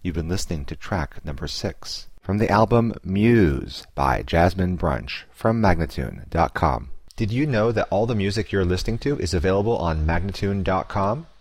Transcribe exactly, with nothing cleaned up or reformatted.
You've been listening to track number six from the album Muse by Jasmine Brunch from Magnatune dot com. Did you know that all the music you're listening to is available on Magnatune dot com?